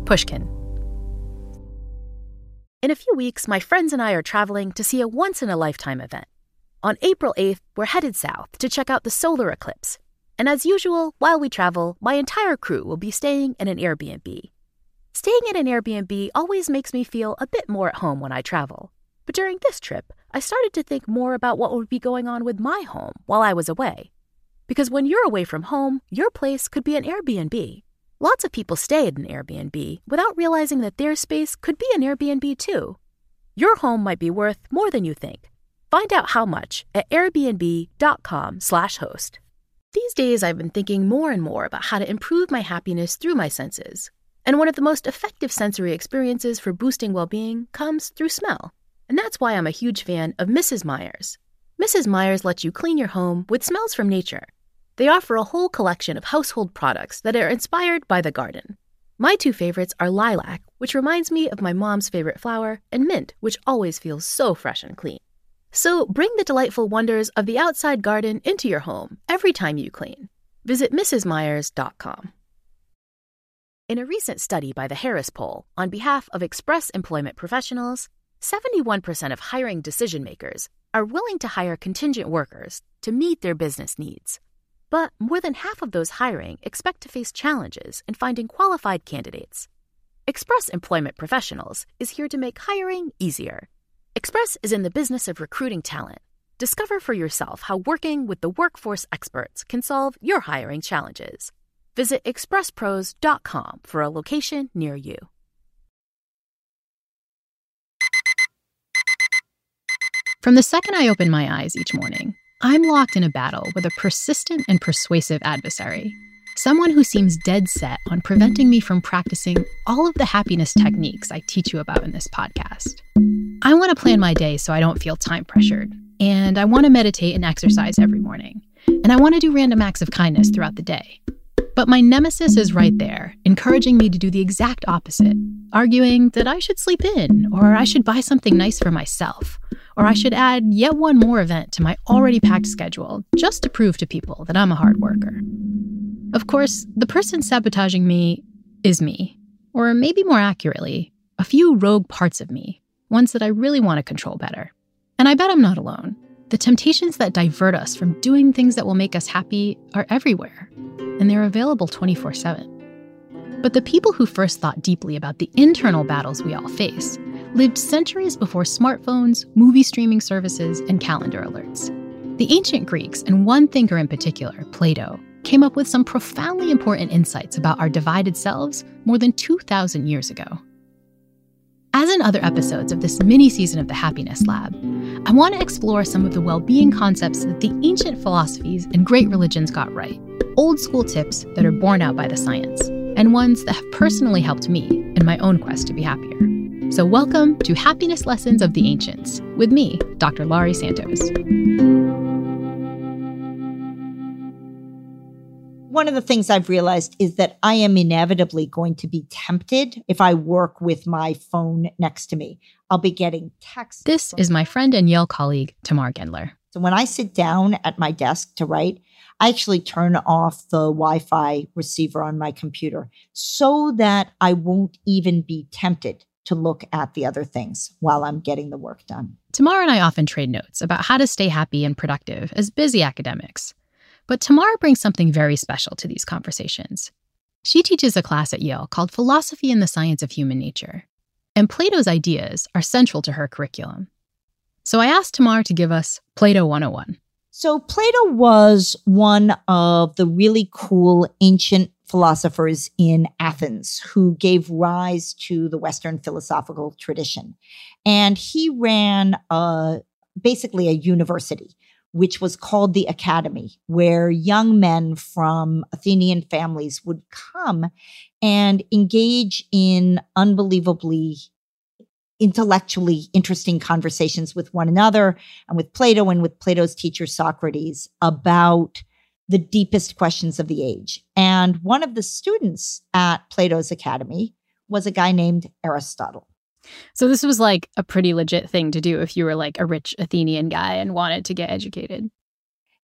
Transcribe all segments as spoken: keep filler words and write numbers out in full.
Pushkin. In a few weeks, my friends and I are traveling to see a once-in-a-lifetime event. On April eighth, we're headed south to check out the solar eclipse. And as usual, while we travel, my entire crew will be staying in an Airbnb. Staying in an Airbnb always makes me feel a bit more at home when I travel. But during this trip, I started to think more about what would be going on with my home while I was away. Because when you're away from home, your place could be an Airbnb. Lots of people stay at an Airbnb without realizing that their space could be an Airbnb too. Your home might be worth more than you think. Find out how much at airbnb.com slash host. These days, I've been thinking more and more about how to improve my happiness through my senses. And one of the most effective sensory experiences for boosting well-being comes through smell. And that's why I'm a huge fan of Missus Meyer's. Missus Meyer's lets you clean your home with smells from nature. They offer a whole collection of household products that are inspired by the garden. My two favorites are lilac, which reminds me of my mom's favorite flower, and mint, which always feels so fresh and clean. So bring the delightful wonders of the outside garden into your home every time you clean. Visit mrs myers dot com. In a recent study by the Harris Poll on behalf of Express Employment Professionals, seventy-one percent of hiring decision-makers are willing to hire contingent workers to meet their business needs. But more than half of those hiring expect to face challenges in finding qualified candidates. Express Employment Professionals is here to make hiring easier. Express is in the business of recruiting talent. Discover for yourself how working with the workforce experts can solve your hiring challenges. Visit express pros dot com for a location near you. From the second I open my eyes each morning, I'm locked in a battle with a persistent and persuasive adversary, someone who seems dead set on preventing me from practicing all of the happiness techniques I teach you about in this podcast. I want to plan my day so I don't feel time pressured, and I want to meditate and exercise every morning, and I want to do random acts of kindness throughout the day. But my nemesis is right there, encouraging me to do the exact opposite, arguing that I should sleep in, or I should buy something nice for myself, or I should add yet one more event to my already packed schedule just to prove to people that I'm a hard worker. Of course, the person sabotaging me is me, or maybe more accurately, a few rogue parts of me, ones that I really want to control better. And I bet I'm not alone. The temptations that divert us from doing things that will make us happy are everywhere, and they're available twenty-four seven. But the people who first thought deeply about the internal battles we all face lived centuries before smartphones, movie streaming services, and calendar alerts. The ancient Greeks, and one thinker in particular, Plato, came up with some profoundly important insights about our divided selves more than two thousand years ago. As in other episodes of this mini-season of the Happiness Lab, I want to explore some of the well-being concepts that the ancient philosophies and great religions got right, old-school tips that are borne out by the science, and ones that have personally helped me in my own quest to be happier. So welcome to Happiness Lessons of the Ancients, with me, Doctor Laurie Santos. One of the things I've realized is that I am inevitably going to be tempted if I work with my phone next to me. I'll be getting texts. This is my friend and Yale colleague, Tamar Gendler. So when I sit down at my desk to write, I actually turn off the Wi-Fi receiver on my computer so that I won't even be tempted to look at the other things while I'm getting the work done. Tamar and I often trade notes about how to stay happy and productive as busy academics. But Tamar brings something very special to these conversations. She teaches a class at Yale called Philosophy and the Science of Human Nature, and Plato's ideas are central to her curriculum. So I asked Tamar to give us Plato one oh one. So Plato was one of the really cool ancient philosophers in Athens who gave rise to the Western philosophical tradition. And he ran uh, basically a university, which was called the Academy, where young men from Athenian families would come and engage in unbelievably intellectually interesting conversations with one another and with Plato and with Plato's teacher Socrates about the deepest questions of the age. And one of the students at Plato's Academy was a guy named Aristotle. So this was like a pretty legit thing to do if you were like a rich Athenian guy and wanted to get educated.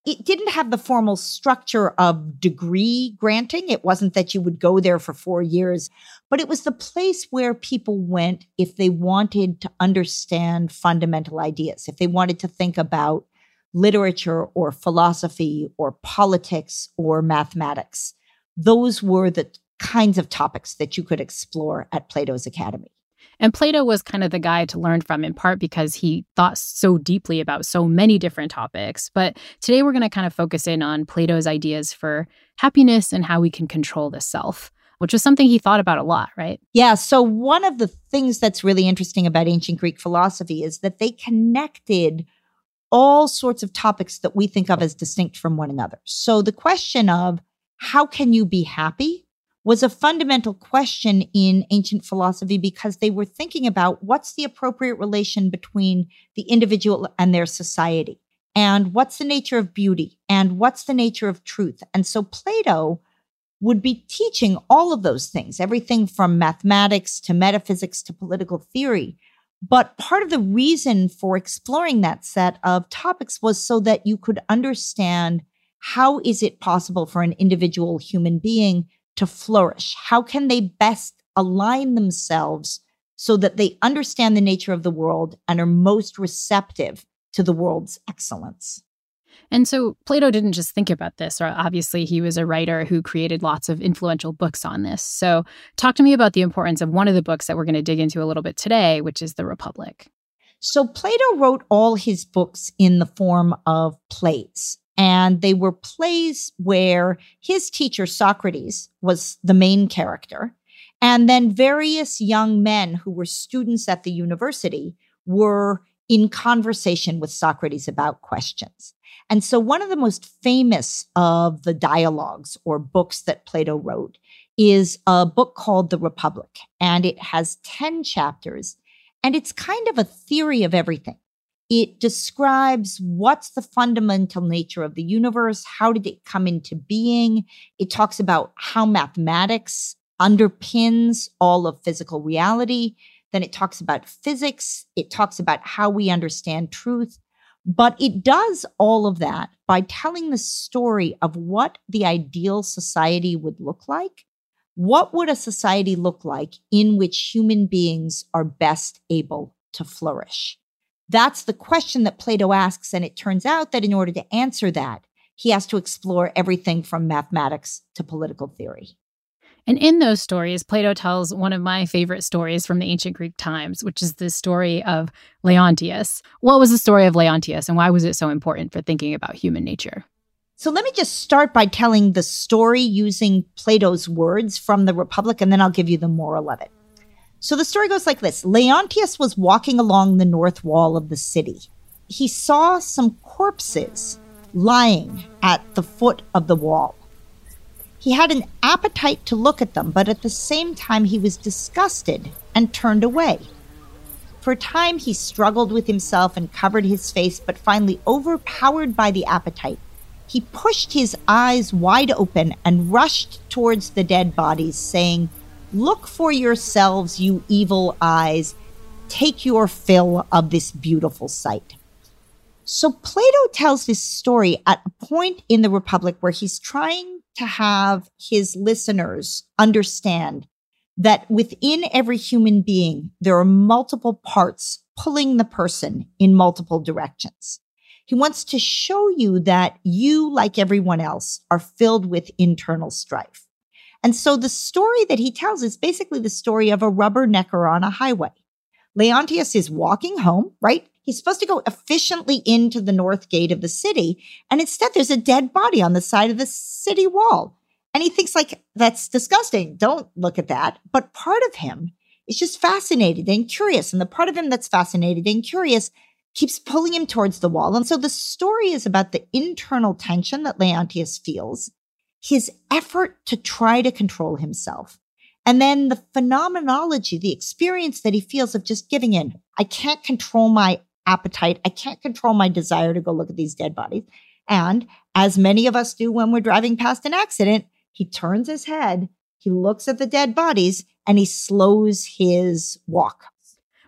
it didn't have the formal structure of degree granting. It wasn't that you would go there for four years, but it was the place where people went if they wanted to understand fundamental ideas, if they wanted to think about literature or philosophy or politics or mathematics. Those were the kinds of topics that you could explore at Plato's Academy. And Plato was kind of the guy to learn from, in part because he thought so deeply about so many different topics. But today we're going to kind of focus in on Plato's ideas for happiness and how we can control the self, which was something he thought about a lot, right? Yeah. So one of the things that's really interesting about ancient Greek philosophy is that they connected all sorts of topics that we think of as distinct from one another. So the question of how can you be happy was a fundamental question in ancient philosophy because they were thinking about what's the appropriate relation between the individual and their society, and what's the nature of beauty, and what's the nature of truth. And so Plato would be teaching all of those things, everything from mathematics to metaphysics to political theory. But part of the reason for exploring that set of topics was so that you could understand how is it possible for an individual human being to flourish? How can they best align themselves so that they understand the nature of the world and are most receptive to the world's excellence? And so Plato didn't just think about this, or obviously he was a writer who created lots of influential books on this. So talk to me about the importance of one of the books that we're going to dig into a little bit today, which is The Republic. So Plato wrote all his books in the form of plays. And they were plays where his teacher, Socrates, was the main character. And then various young men who were students at the university were in conversation with Socrates about questions. And so one of the most famous of the dialogues or books that Plato wrote is a book called The Republic. And it has ten chapters. And it's kind of a theory of everything. It describes what's the fundamental nature of the universe, how did it come into being. It talks about how mathematics underpins all of physical reality. Then it talks about physics. It talks about how we understand truth. But it does all of that by telling the story of what the ideal society would look like. What would a society look like in which human beings are best able to flourish? That's the question that Plato asks, and it turns out that in order to answer that, he has to explore everything from mathematics to political theory. And in those stories, Plato tells one of my favorite stories from the ancient Greek times, which is the story of Leontius. What was the story of Leontius, and why was it so important for thinking about human nature? So let me just start by telling the story using Plato's words from The Republic, and then I'll give you the moral of it. So the story goes like this. Leontius was walking along the north wall of the city. He saw some corpses lying at the foot of the wall. He had an appetite to look at them, but at the same time he was disgusted and turned away. For a time he struggled with himself and covered his face, but finally, overpowered by the appetite, he pushed his eyes wide open and rushed towards the dead bodies, saying, "Look for yourselves, you evil eyes. Take your fill of this beautiful sight." So Plato tells this story at a point in the Republic where he's trying to have his listeners understand that within every human being, there are multiple parts pulling the person in multiple directions. He wants to show you that you, like everyone else, are filled with internal strife. And so the story that he tells is basically the story of a rubbernecker on a highway. Leontius is walking home, right? He's supposed to go efficiently into the north gate of the city. And instead, there's a dead body on the side of the city wall. And he thinks, like, that's disgusting. Don't look at that. But part of him is just fascinated and curious. And the part of him that's fascinated and curious keeps pulling him towards the wall. And so the story is about the internal tension that Leontius feels, his effort to try to control himself, and then the phenomenology, the experience that he feels of just giving in. I can't control my appetite. I can't control my desire to go look at these dead bodies. And as many of us do when we're driving past an accident, he turns his head, he looks at the dead bodies, and he slows his walk.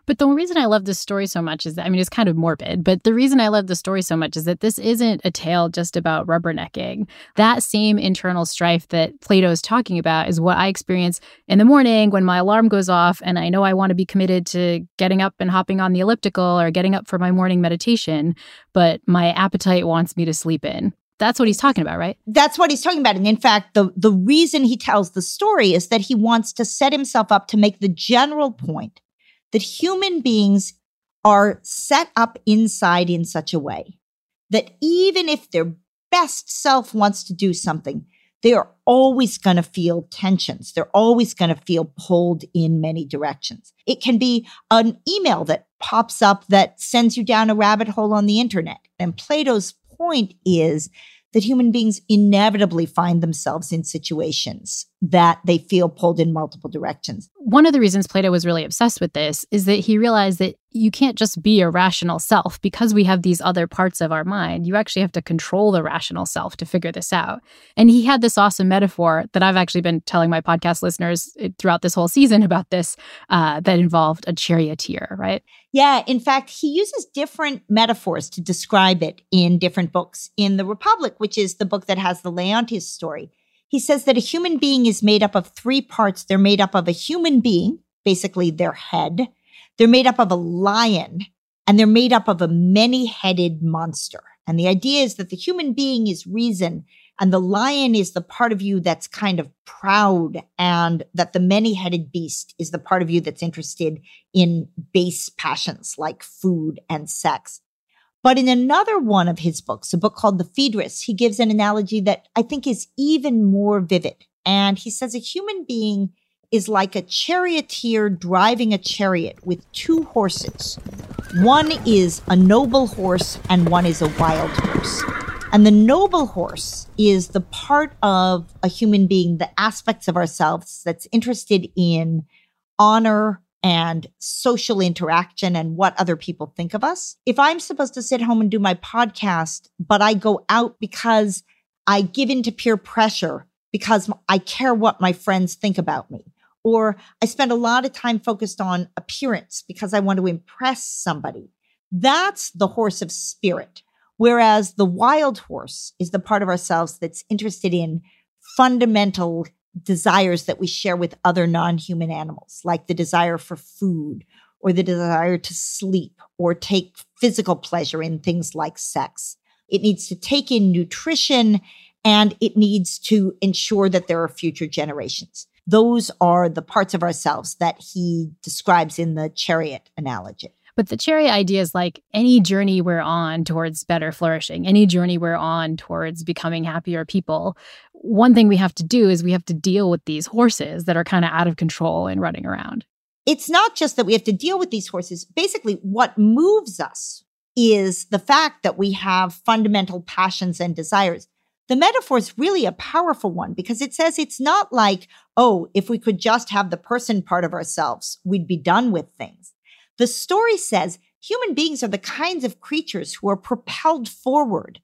But the reason I love this story so much is that, I mean, it's kind of morbid, but the reason I love the story so much is that this isn't a tale just about rubbernecking. That same internal strife that Plato is talking about is what I experience in the morning when my alarm goes off and I know I want to be committed to getting up and hopping on the elliptical or getting up for my morning meditation, but my appetite wants me to sleep in. That's what he's talking about, right? That's what he's talking about. And in fact, the, the reason he tells the story is that he wants to set himself up to make the general point that human beings are set up inside in such a way that even if their best self wants to do something, they are always going to feel tensions. They're always going to feel pulled in many directions. It can be an email that pops up that sends you down a rabbit hole on the internet. And Plato's point is that human beings inevitably find themselves in situations that they feel pulled in multiple directions. One of the reasons Plato was really obsessed with this is that he realized that you can't just be a rational self because we have these other parts of our mind. You actually have to control the rational self to figure this out. And he had this awesome metaphor that I've actually been telling my podcast listeners throughout this whole season about this, uh, that involved a charioteer, right? Yeah, in fact, he uses different metaphors to describe it in different books. In The Republic, which is the book that has the Leontius story, he says that a human being is made up of three parts. They're made up of a human being, basically their head. They're made up of a lion, and they're made up of a many-headed monster. And the idea is that the human being is reason, and the lion is the part of you that's kind of proud, and that the many-headed beast is the part of you that's interested in base passions like food and sex. But in another one of his books, a book called The Phaedrus, he gives an analogy that I think is even more vivid. And he says a human being is like a charioteer driving a chariot with two horses. One is a noble horse and one is a wild horse. And the noble horse is the part of a human being, the aspects of ourselves that's interested in honor and social interaction and what other people think of us. If I'm supposed to sit home and do my podcast, but I go out because I give into peer pressure because I care what my friends think about me, or I spend a lot of time focused on appearance because I want to impress somebody, that's the horse of spirit. Whereas the wild horse is the part of ourselves that's interested in fundamental desires that we share with other non-human animals, like the desire for food or the desire to sleep or take physical pleasure in things like sex. It needs to take in nutrition and it needs to ensure that there are future generations. Those are the parts of ourselves that he describes in the chariot analogy. But the chariot idea is like any journey we're on towards better flourishing, any journey we're on towards becoming happier people. One thing we have to do is we have to deal with these horses that are kind of out of control and running around. It's not just that we have to deal with these horses. Basically, what moves us is the fact that we have fundamental passions and desires. The metaphor is really a powerful one because it says it's not like, oh, if we could just have the person part of ourselves, we'd be done with things. The story says human beings are the kinds of creatures who are propelled forward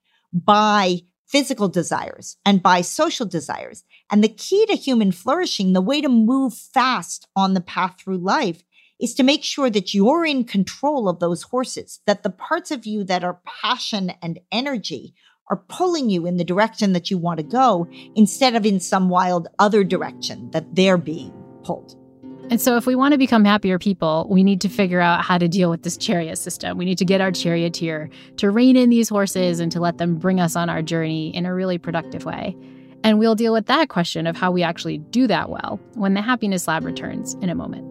by physical desires and by social desires. And the key to human flourishing, the way to move fast on the path through life, is to make sure that you're in control of those horses, that the parts of you that are passion and energy are pulling you in the direction that you want to go instead of in some wild other direction that they're being pulled. And so if we want to become happier people, we need to figure out how to deal with this chariot system. We need to get our charioteer to rein in these horses and to let them bring us on our journey in a really productive way. And we'll deal with that question of how we actually do that well when the Happiness Lab returns in a moment.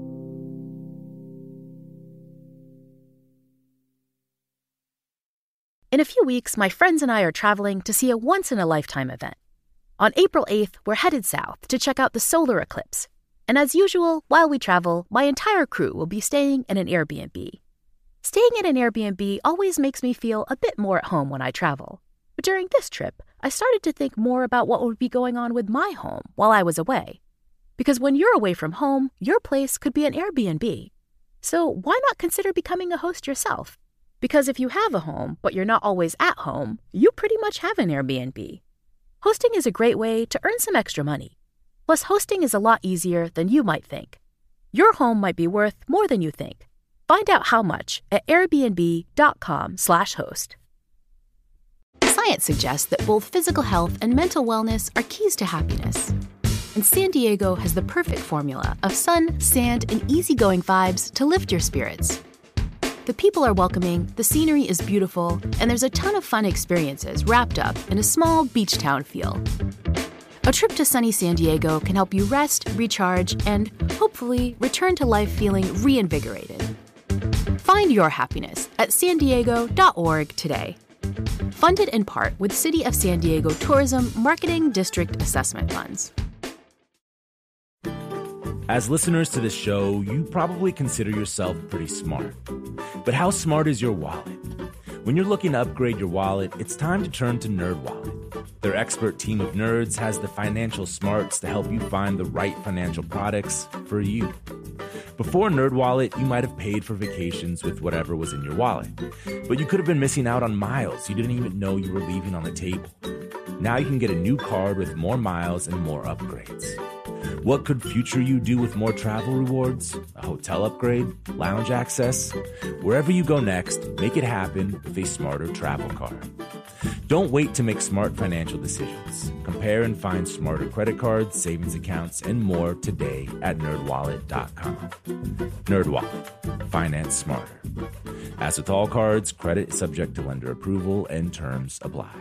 In a few weeks, my friends and I are traveling to see a once-in-a-lifetime event. On April eighth, we're headed south to check out the solar eclipse. And as usual, while we travel, my entire crew will be staying in an Airbnb. Staying in an Airbnb always makes me feel a bit more at home when I travel. But during this trip, I started to think more about what would be going on with my home while I was away. Because when you're away from home, your place could be an Airbnb. So why not consider becoming a host yourself? Because if you have a home, but you're not always at home, you pretty much have an Airbnb. Hosting is a great way to earn some extra money. Plus, hosting is a lot easier than you might think. Your home might be worth more than you think. Find out how much at airbnb.com slash host. Science suggests that both physical health and mental wellness are keys to happiness. And San Diego has the perfect formula of sun, sand, and easygoing vibes to lift your spirits. The people are welcoming, the scenery is beautiful, and there's a ton of fun experiences wrapped up in a small beach town feel. A trip to sunny San Diego can help you rest, recharge, and hopefully return to life feeling reinvigorated. Find your happiness at san diego dot org today. Funded in part with City of San Diego Tourism Marketing District Assessment Funds. As listeners to this show, you probably consider yourself pretty smart. But how smart is your wallet? When you're looking to upgrade your wallet, it's time to turn to NerdWallet. Their expert team of nerds has the financial smarts to help you find the right financial products for you. Before NerdWallet, you might have paid for vacations with whatever was in your wallet. But you could have been missing out on miles you didn't even know you were leaving on the table. Now you can get a new card with more miles and more upgrades. What could future you do with more travel rewards? A hotel upgrade? Lounge access? Wherever you go next, make it happen with a smarter travel card. Don't wait to make smart financial decisions. Compare and find smarter credit cards, savings accounts, and more today at nerd wallet dot com. NerdWallet. Finance smarter. As with all cards, credit is subject to lender approval and terms apply.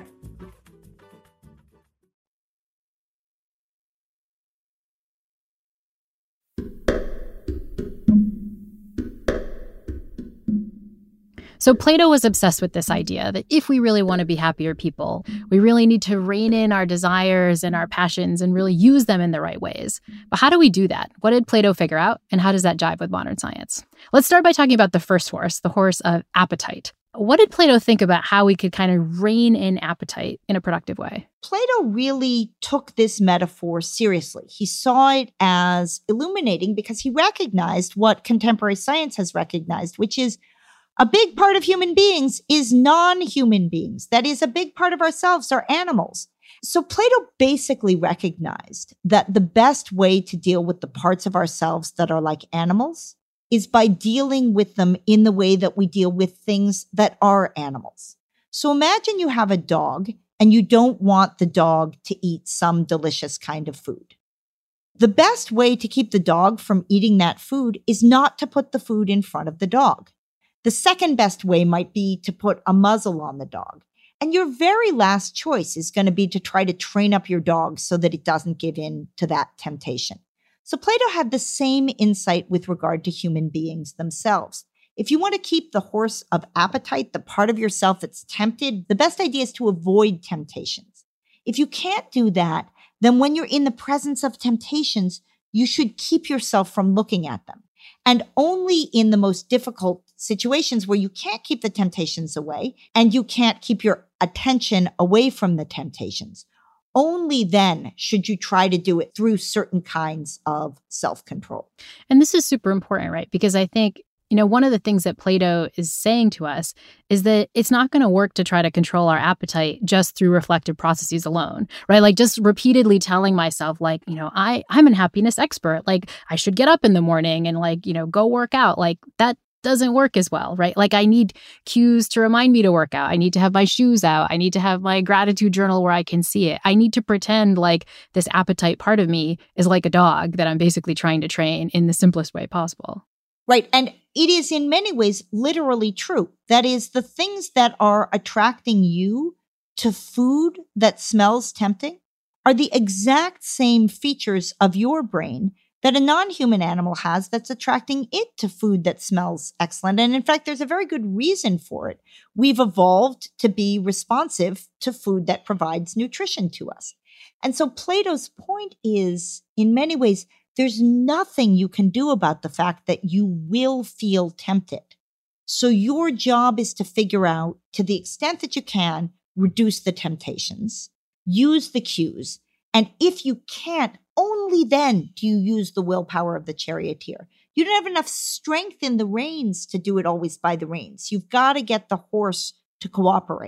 So Plato was obsessed with this idea that if we really want to be happier people, we really need to rein in our desires and our passions and really use them in the right ways. But how do we do that? What did Plato figure out? And how does that jive with modern science? Let's start by talking about the first horse, the horse of appetite. What did Plato think about how we could kind of rein in appetite in a productive way? Plato really took this metaphor seriously. He saw it as illuminating because he recognized what contemporary science has recognized, which is a big part of human beings is non-human beings. That is, a big part of ourselves are animals. So Plato basically recognized that the best way to deal with the parts of ourselves that are like animals is by dealing with them in the way that we deal with things that are animals. So imagine you have a dog and you don't want the dog to eat some delicious kind of food. The best way to keep the dog from eating that food is not to put the food in front of the dog. The second best way might be to put a muzzle on the dog. And your very last choice is going to be to try to train up your dog so that it doesn't give in to that temptation. So Plato had the same insight with regard to human beings themselves. If you want to keep the horse of appetite, the part of yourself that's tempted, the best idea is to avoid temptations. If you can't do that, then when you're in the presence of temptations, you should keep yourself from looking at them. And only in the most difficult situations where you can't keep the temptations away and you can't keep your attention away from the temptations, only then should you try to do it through certain kinds of self-control. And this is super important, right? Because I think, you know, one of the things that Plato is saying to us is that it's not going to work to try to control our appetite just through reflective processes alone, right? Like just repeatedly telling myself, like, you know, I, I'm an happiness expert. Like I should get up in the morning and like, you know, go work out. Like that doesn't work as well, right? Like I need cues to remind me to work out. I need to have my shoes out. I need to have my gratitude journal where I can see it. I need to pretend like this appetite part of me is like a dog that I'm basically trying to train in the simplest way possible. Right. And it is in many ways literally true. That is, the things that are attracting you to food that smells tempting are the exact same features of your brain that a non-human animal has that's attracting it to food that smells excellent. And in fact, there's a very good reason for it. We've evolved to be responsive to food that provides nutrition to us. And so Plato's point is, in many ways, there's nothing you can do about the fact that you will feel tempted. So your job is to figure out, to the extent that you can, reduce the temptations, use the cues. And if you can't, only then do you use the willpower of the charioteer. You don't have enough strength in the reins to do it always by the reins. You've got to get the horse to cooperate.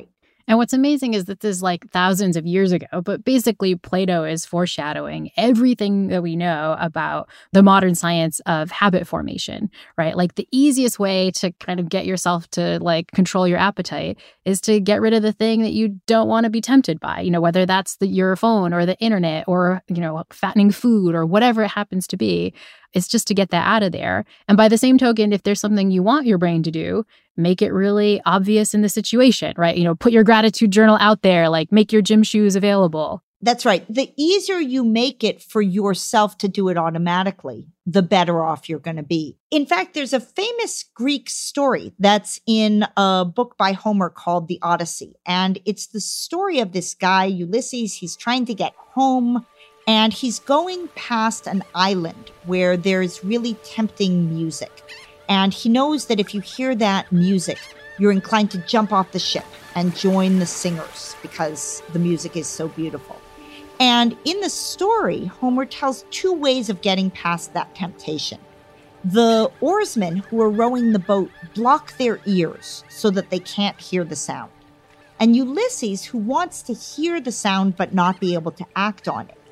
And what's amazing is that this is like thousands of years ago, but basically Plato is foreshadowing everything that we know about the modern science of habit formation, right? Like the easiest way to kind of get yourself to like control your appetite is to get rid of the thing that you don't want to be tempted by, you know, whether that's the, your phone or the internet or, you know, fattening food or whatever it happens to be. It's just to get that out of there. And by the same token, if there's something you want your brain to do, make it really obvious in the situation, right? You know, put your gratitude journal out there, like make your gym shoes available. That's right. The easier you make it for yourself to do it automatically, the better off you're going to be. In fact, there's a famous Greek story that's in a book by Homer called The Odyssey. And it's the story of this guy, Ulysses. He's trying to get home. And he's going past an island where there's really tempting music. And he knows that if you hear that music, you're inclined to jump off the ship and join the singers because the music is so beautiful. And in the story, Homer tells two ways of getting past that temptation. The oarsmen who are rowing the boat block their ears so that they can't hear the sound. And Ulysses, who wants to hear the sound but not be able to act on it,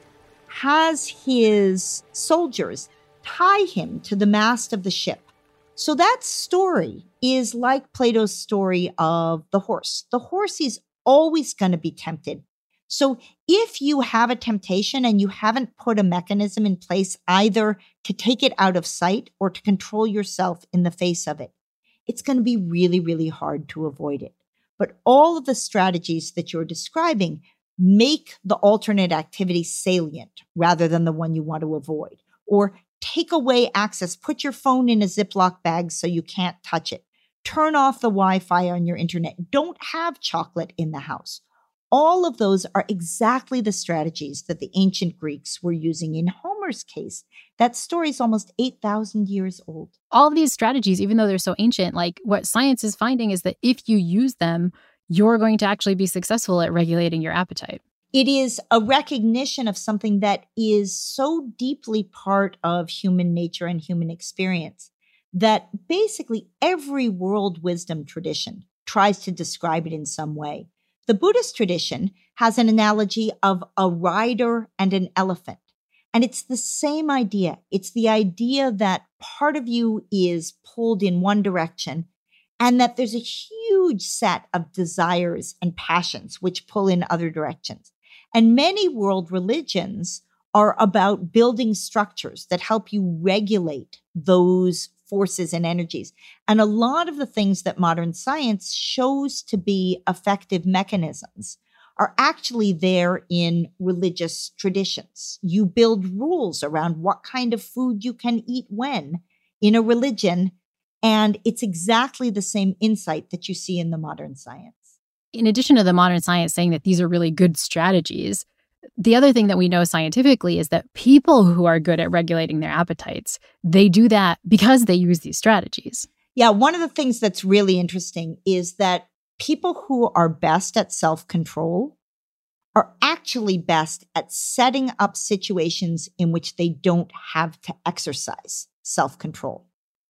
has his soldiers tie him to the mast of the ship. So that story is like Plato's story of the horse. The horse is always going to be tempted. So if you have a temptation and you haven't put a mechanism in place either to take it out of sight or to control yourself in the face of it, it's going to be really, really hard to avoid it. But all of the strategies that you're describing make the alternate activity salient rather than the one you want to avoid. Or take away access. Put your phone in a Ziploc bag so you can't touch it. Turn off the Wi-Fi on your internet. Don't have chocolate in the house. All of those are exactly the strategies that the ancient Greeks were using in Homer's case. That story is almost eight thousand years old. All of these strategies, even though they're so ancient, like what science is finding is that if you use them, you're going to actually be successful at regulating your appetite. It is a recognition of something that is so deeply part of human nature and human experience that basically every world wisdom tradition tries to describe it in some way. The Buddhist tradition has an analogy of a rider and an elephant. And it's the same idea. It's the idea that part of you is pulled in one direction and that there's a huge set of desires and passions which pull in other directions. And many world religions are about building structures that help you regulate those forces and energies. And a lot of the things that modern science shows to be effective mechanisms are actually there in religious traditions. You build rules around what kind of food you can eat when in a religion. And it's exactly the same insight that you see in the modern science. In addition to the modern science saying that these are really good strategies, the other thing that we know scientifically is that people who are good at regulating their appetites, they do that because they use these strategies. Yeah, one of the things that's really interesting is that people who are best at self-control are actually best at setting up situations in which they don't have to exercise self-control.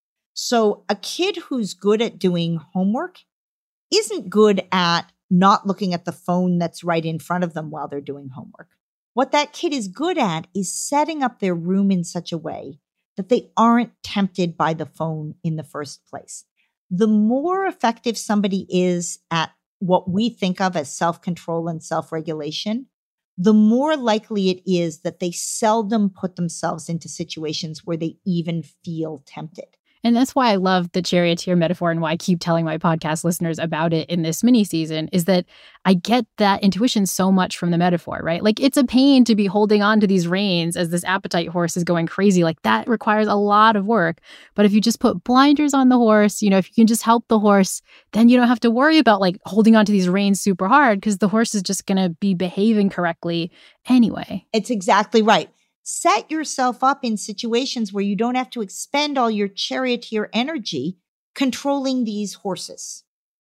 So a kid who's good at doing homework isn't good at not looking at the phone that's right in front of them while they're doing homework. What that kid is good at is setting up their room in such a way that they aren't tempted by the phone in the first place. The more effective somebody is at what we think of as self-control and self-regulation, the more likely it is that they seldom put themselves into situations where they even feel tempted. And that's why I love the charioteer metaphor and why I keep telling my podcast listeners about it in this mini season is that I get that intuition so much from the metaphor, right? Like it's a pain to be holding on to these reins as this appetite horse is going crazy. Like that requires a lot of work. But if you just put blinders on the horse, you know, if you can just help the horse, then you don't have to worry about like holding on to these reins super hard because the horse is just going to be behaving correctly anyway. It's exactly right. Set yourself up in situations where you don't have to expend all your charioteer energy controlling these horses.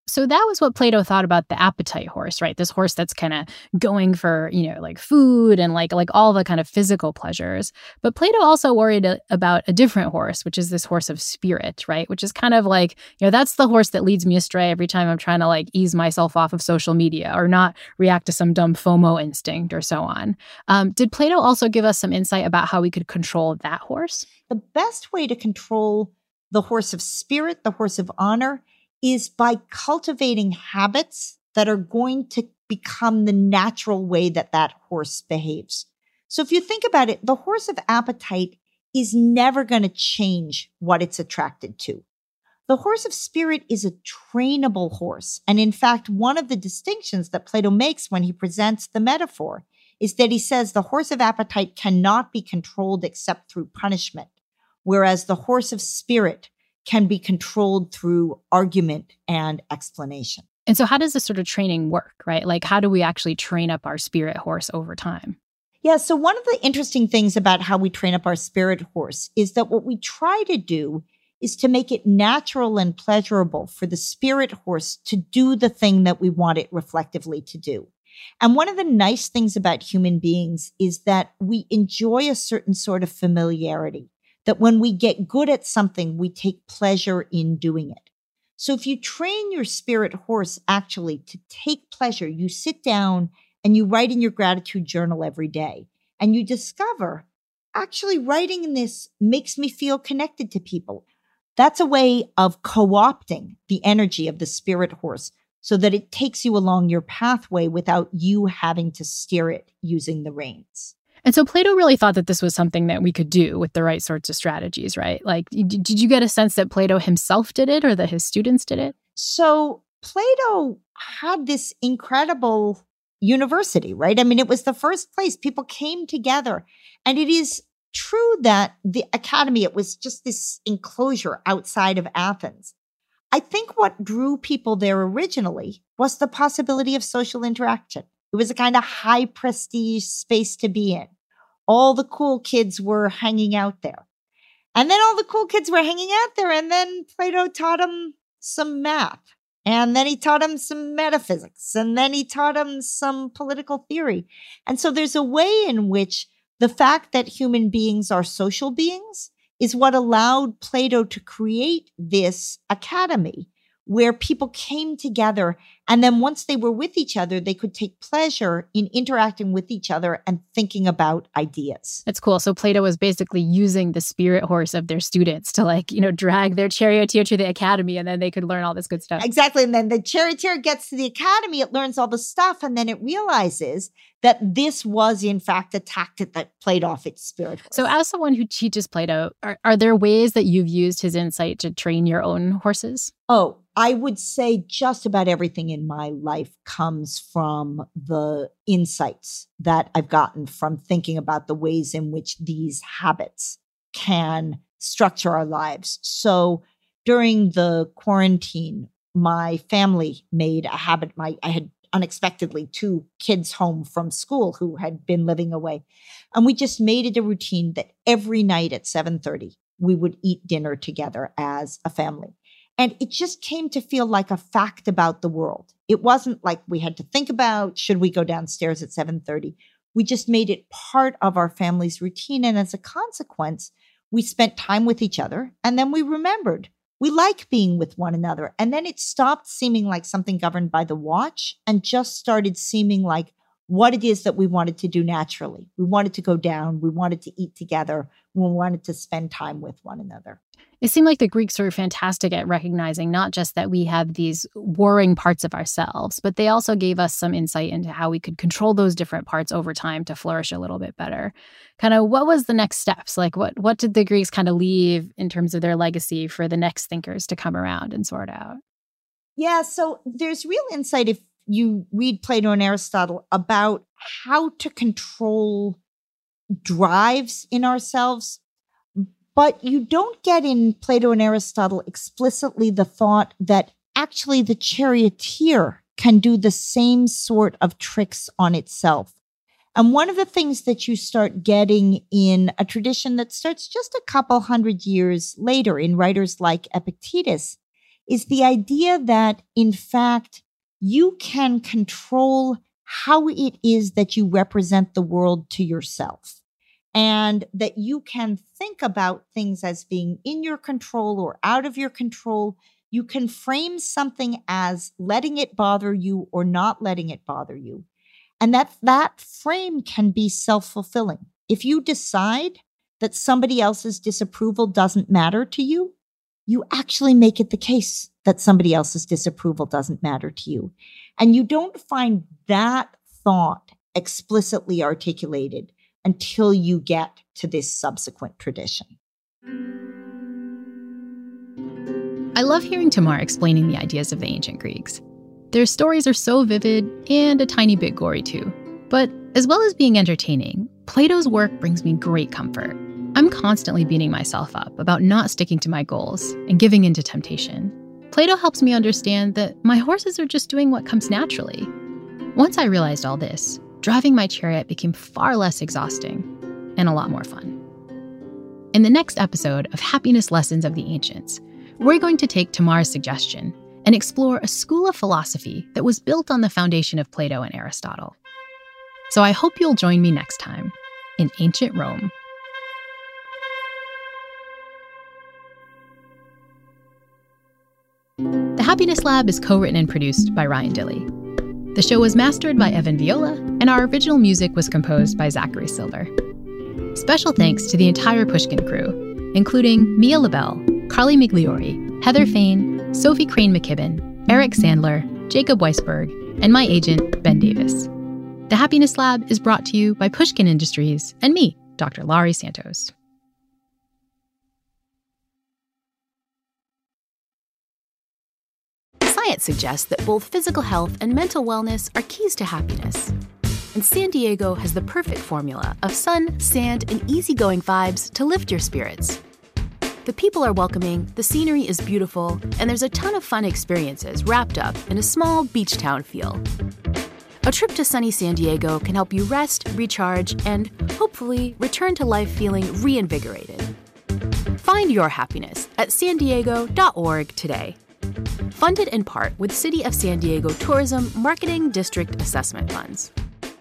So that was what Plato thought about the appetite horse, right? This horse that's kind of going for, you know, like food and like like all the kind of physical pleasures. But Plato also worried a, about a different horse, which is this horse of spirit, right? Which is kind of like, you know, that's the horse that leads me astray every time I'm trying to like ease myself off of social media or not react to some dumb FOMO instinct or so on. Um, did Plato also give us some insight about how we could control that horse? The best way to control the horse of spirit, the horse of honor, is by cultivating habits that are going to become the natural way that that horse behaves. So if you think about it, the horse of appetite is never going to change what it's attracted to. The horse of spirit is a trainable horse. And in fact, one of the distinctions that Plato makes when he presents the metaphor is that he says the horse of appetite cannot be controlled except through punishment, whereas the horse of spirit can be controlled through argument and explanation. And so how does this sort of training work, right? Like, how do we actually train up our spirit horse over time? Yeah, so one of the interesting things about how we train up our spirit horse is that what we try to do is to make it natural and pleasurable for the spirit horse to do the thing that we want it reflectively to do. And one of the nice things about human beings is that we enjoy a certain sort of familiarity, that when we get good at something, we take pleasure in doing it. So if you train your spirit horse actually to take pleasure, you sit down and you write in your gratitude journal every day, and you discover, actually writing this makes me feel connected to people. That's a way of co-opting the energy of the spirit horse so that it takes you along your pathway without you having to steer it using the reins. And so Plato really thought that this was something that we could do with the right sorts of strategies, right? Like, did you get a sense that Plato himself did it or that his students did it? So Plato had this incredible university, right? I mean, it was the first place people came together. And it is true that the academy, it was just this enclosure outside of Athens. I think what drew people there originally was the possibility of social interaction. It was a kind of high prestige space to be in. All the cool kids were hanging out there. And then all the cool kids were hanging out there. And then Plato taught them some math. And then he taught them some metaphysics. And then he taught them some political theory. And so there's a way in which the fact that human beings are social beings is what allowed Plato to create this academy where people came together. And then once they were with each other, they could take pleasure in interacting with each other and thinking about ideas. That's cool. So Plato was basically using the spirit horse of their students to, like, you know, drag their charioteer to the academy, and then they could learn all this good stuff. Exactly. And then the charioteer gets to the academy, it learns all the stuff, and then it realizes that this was, in fact, a tactic that played off its spirit horse. So as someone who teaches Plato, are, are there ways that you've used his insight to train your own horses? Oh, I would say just about everything in my life comes from the insights that I've gotten from thinking about the ways in which these habits can structure our lives. So during the quarantine, my family made a habit. My I had unexpectedly two kids home from school who had been living away. And we just made it a routine that every night at seven thirty, we would eat dinner together as a family. And it just came to feel like a fact about the world. It wasn't like we had to think about, should we go downstairs at seven thirty? We just made it part of our family's routine. And as a consequence, we spent time with each other. And then we remembered we like being with one another. And then it stopped seeming like something governed by the watch and just started seeming like what it is that we wanted to do naturally. We wanted to go down. We wanted to eat together. We wanted to spend time with one another. It seemed like the Greeks were fantastic at recognizing not just that we have these warring parts of ourselves, but they also gave us some insight into how we could control those different parts over time to flourish a little bit better. Kind of what was the next steps? Like what, what did the Greeks kind of leave in terms of their legacy for the next thinkers to come around and sort out? Yeah, so there's real insight if you read Plato and Aristotle about how to control drives in ourselves. But you don't get in Plato and Aristotle explicitly the thought that actually the charioteer can do the same sort of tricks on itself. And one of the things that you start getting in a tradition that starts just a couple hundred years later in writers like Epictetus is the idea that, in fact, you can control how it is that you represent the world to yourself, and that you can think about things as being in your control or out of your control. You can frame something as letting it bother you or not letting it bother you. And that that frame can be self-fulfilling. If you decide that somebody else's disapproval doesn't matter to you, you actually make it the case that somebody else's disapproval doesn't matter to you. And you don't find that thought explicitly articulated until you get to this subsequent tradition. I love hearing Tamar explaining the ideas of the ancient Greeks. Their stories are so vivid and a tiny bit gory too. But as well as being entertaining, Plato's work brings me great comfort. I'm constantly beating myself up about not sticking to my goals and giving in to temptation. Plato helps me understand that my horses are just doing what comes naturally. Once I realized all this, driving my chariot became far less exhausting and a lot more fun. In the next episode of Happiness Lessons of the Ancients, we're going to take Tamar's suggestion and explore a school of philosophy that was built on the foundation of Plato and Aristotle. So I hope you'll join me next time in Ancient Rome. The Happiness Lab is co-written and produced by Ryan Dilley. The show was mastered by Evan Viola, and our original music was composed by Zachary Silver. Special thanks to the entire Pushkin crew, including Mia LaBelle, Carly Migliori, Heather Fain, Sophie Crane McKibben, Eric Sandler, Jacob Weisberg, and my agent, Ben Davis. The Happiness Lab is brought to you by Pushkin Industries and me, Doctor Laurie Santos. Science suggests that both physical health and mental wellness are keys to happiness. And San Diego has the perfect formula of sun, sand, and easygoing vibes to lift your spirits. The people are welcoming, the scenery is beautiful, and there's a ton of fun experiences wrapped up in a small beach town feel. A trip to sunny San Diego can help you rest, recharge, and hopefully return to life feeling reinvigorated. Find your happiness at san diego dot org today. Funded in part with City of San Diego Tourism Marketing District Assessment Funds.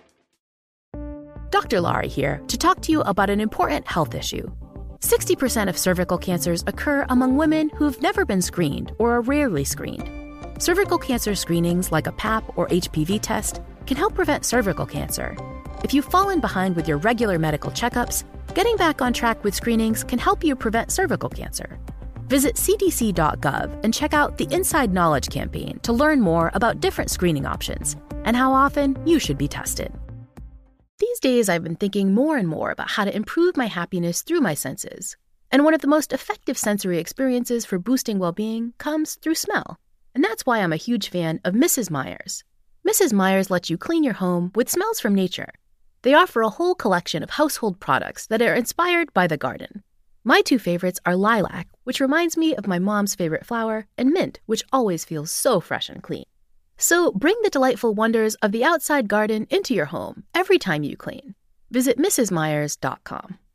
Doctor Laurie here to talk to you about an important health issue. sixty percent of cervical cancers occur among women who've never been screened or are rarely screened. Cervical cancer screenings like a P A P or H P V test can help prevent cervical cancer. If you've fallen behind with your regular medical checkups, getting back on track with screenings can help you prevent cervical cancer. Visit c d c dot gov and check out the Inside Knowledge campaign to learn more about different screening options and how often you should be tested. These days, I've been thinking more and more about how to improve my happiness through my senses. And one of the most effective sensory experiences for boosting well-being comes through smell. And that's why I'm a huge fan of Missus Meyer's. Missus Meyer's lets you clean your home with smells from nature. They offer a whole collection of household products that are inspired by the garden. My two favorites are lilac, which reminds me of my mom's favorite flower, and mint, which always feels so fresh and clean. So bring the delightful wonders of the outside garden into your home every time you clean. Visit mrs myers dot com.